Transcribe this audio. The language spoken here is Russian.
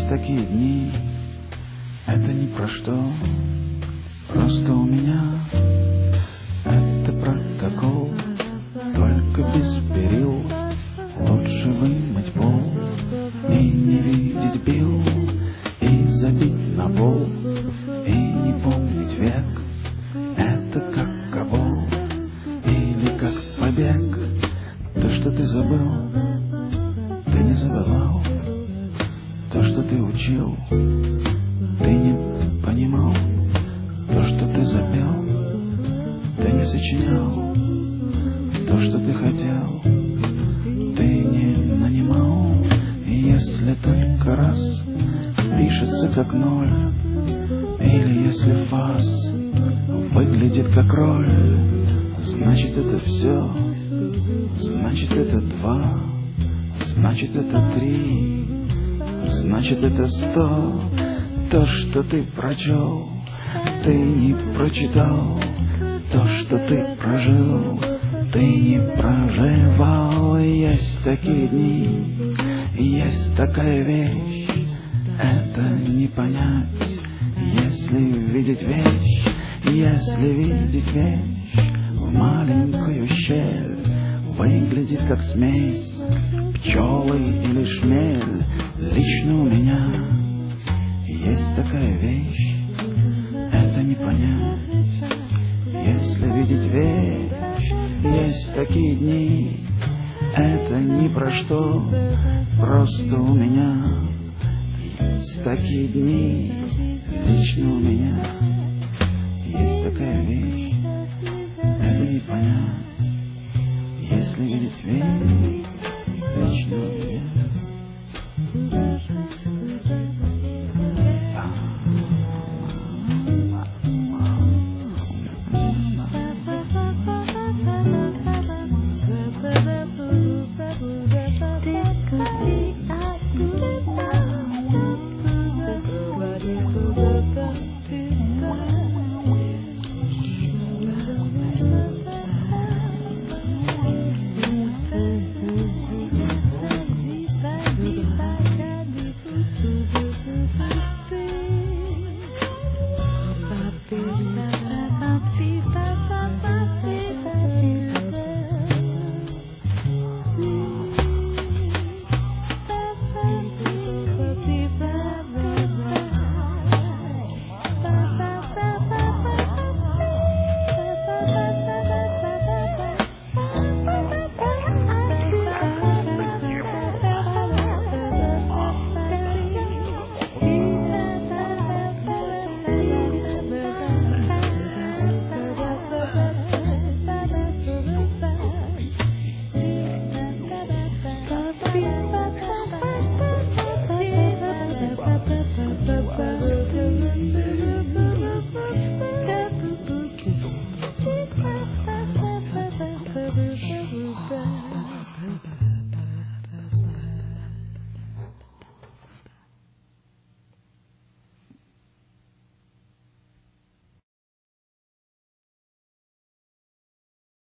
такие дни, это ни про что, просто у меня это протокол, только без перил. Лучше вымыть пол и не видеть бил, и забить на пол, и не помнить век. Это как кабул или как побег. То, что ты забыл, ты не забывал. То, что ты учил, ты не понимал. То, что ты запел, ты не сочинял. То, что ты хотел, ты не нанимал. И если только раз пишется как ноль, или если фас выглядит как роль, значит это все, значит это 2, значит это 3, значит это 100. То, что ты прочел, ты не прочитал. То, что ты прожил, ты не проживал. Есть такие дни, есть такая вещь, это не понять. Если видеть вещь, если видеть вещь в маленькую щель, выглядит как смесь пчелы или шмель. Лично у меня есть такая вещь, это не понять. Если видеть вещь, есть такие дни, это ни про что, просто у меня есть такие дни. Лично у меня есть такая вещь, это не понять. Если видеть вещь, лично у меня